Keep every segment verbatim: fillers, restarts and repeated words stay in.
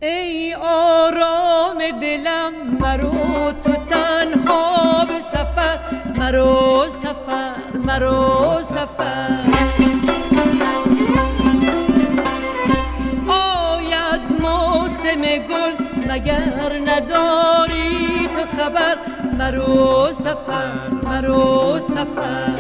ای آرام دلم مرو تو تنها به سفر، مرو سفر مرو سفر. آید موسم گل مگر نداری تو خبر، مرو سفر مرو سفر.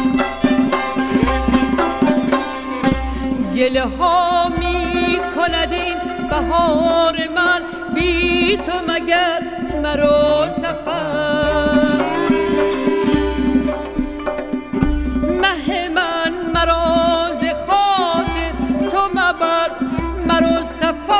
گله ها می کند این بهار من بی تو مگر، مرو سفر. مه من مرا ز خاطر تو مبر، مرو سفر.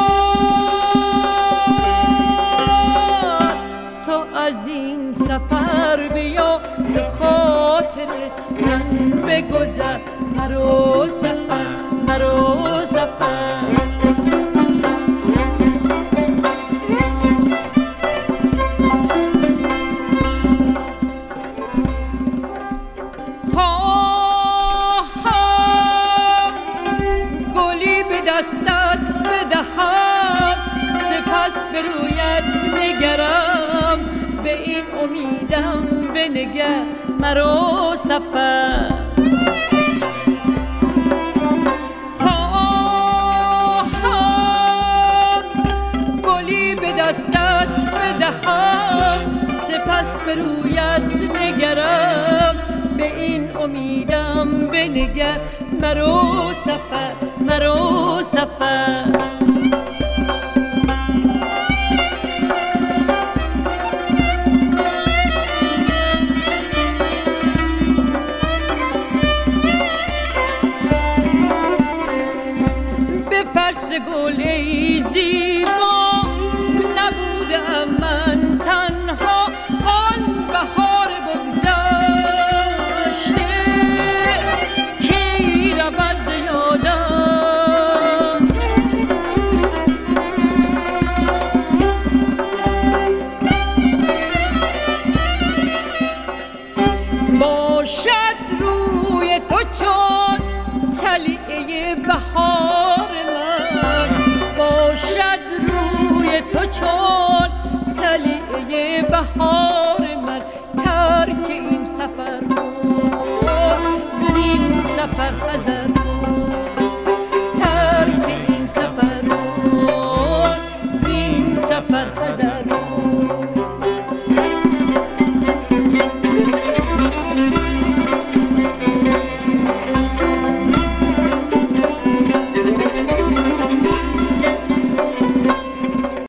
تو از این سفر بیا به خاطر من بگذر، مرو سفر مرو سفر. دستت بدهم سپس به رویت نگرم، به این امیدم بنگر، مرو سفر. خواهم گلی به دستت بدهم سپس به رویت نگرم، به این امیدم بنگر، مرو سفر مرو سفر. به فصل گل ای زیبا نبودم من تنها، آن بهار بگذشته کی رود ز یادم. باشد روی تو چون طلیعه بهار من، باشد روی تو چون طلیعه بهار